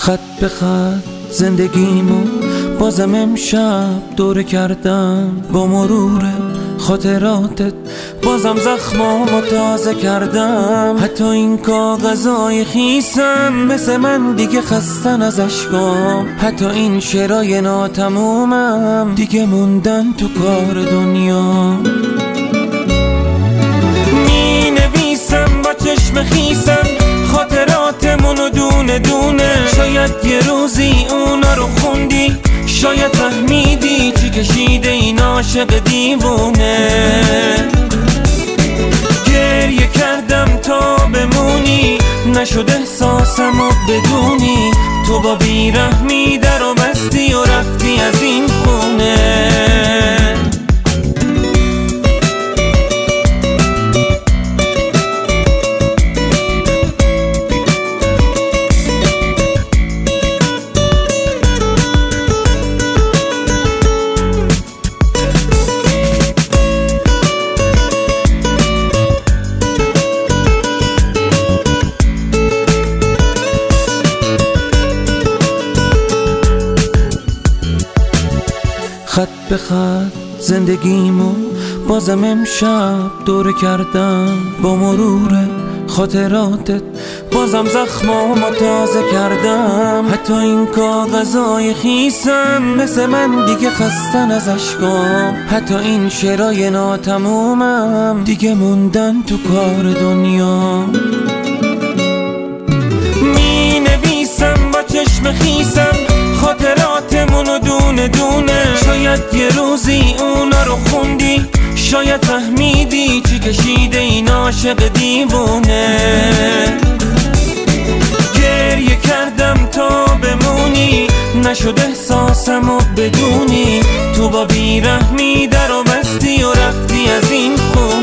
خط به خط زندگیمو بازم امشب دوره کردم، با مرور خاطراتت بازم زخمامو تازه کردم. حتی این کاغذای خیسم مثل من دیگه خستن از اشکام، حتی این شعرای ناتمومم دیگه موندن تو کار دنیا. می نویسم با چشم خیسم خاطراتمونو دونه دونه، شاید یه روزی اونا رو خوندی، شاید فهمیدی چی کشیده این عاشق دیوونه. گریه کردم تا بمونی، نشد احساسمو بدونی، تو با بیرحمی در و بستی و رفتی از این خونه. خط به خط زندگیمو بازم امشب دوره کردم، با مرور خاطراتت بازم زخمامو تازه کردم. حتی این کاغذای خیسم مثل من دیگه خستن از اشکام، حتی این شعرای ناتمومم دیگه موندن تو کار دنیا. می نویسم با چشم خیسم خاطراتمونو دونه دونه، شاید یه روزی اونا رو خوندی، شاید فهمیدی چی کشیده این عاشق دیوونه. گریه کردم تا بمونی، نشد احساسمو بدونی، تو با بیرحمی در و بستی و رفتی از این خونه.